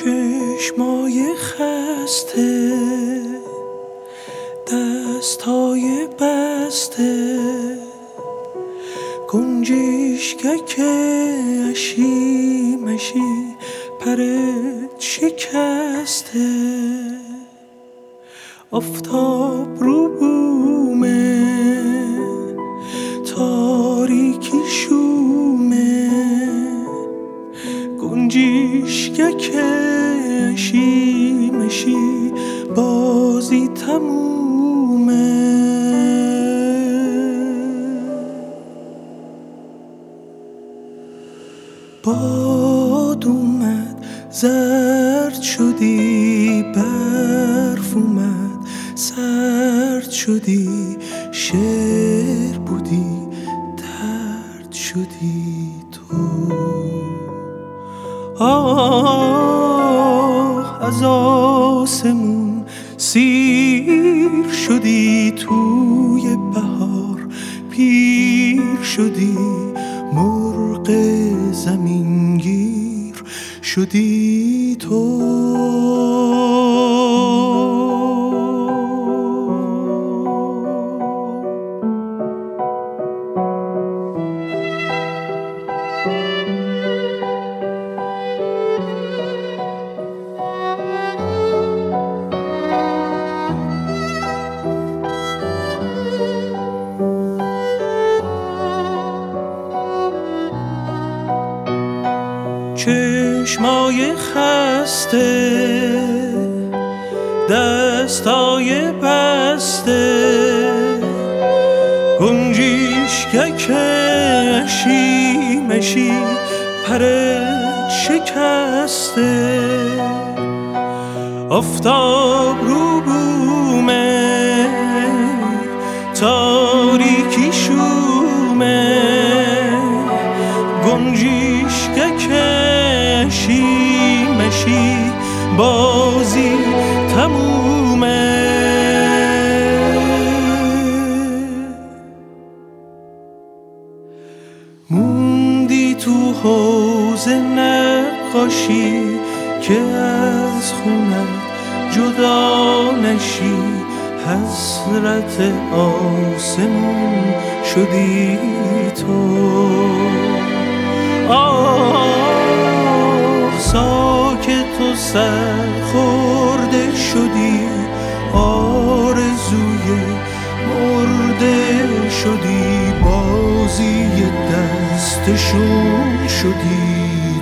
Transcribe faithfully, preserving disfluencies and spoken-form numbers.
چشمای خسته، دستای بسته، گنجشکک اشی مشی پرت شکسته، آفتاب رو بومه، تاریکی شومه، گنجشکک اشی مشی بازی تمومه. باد اومد زرد شدی، برف اومد سرد شدی، شعر بودی درد شدی تو. آه از آسمون سیر شدی، توی بهار پیر شدی، مرغ زمینگیر شدی تو. چشمای خسته، دستای بسته، گنجشکک اشی مشی پرت شکسته، آفتاب رو بومه، تاریکی شومه، گنجشکک اشی مشی بازی تمومه. موندی تو حوض نقاشی که از خونت جدا نشی، حسرت آسمون شدی تو. آه ساکت و سرخورده شدی، آرزوی مرده شدی، بازی دستشون شدی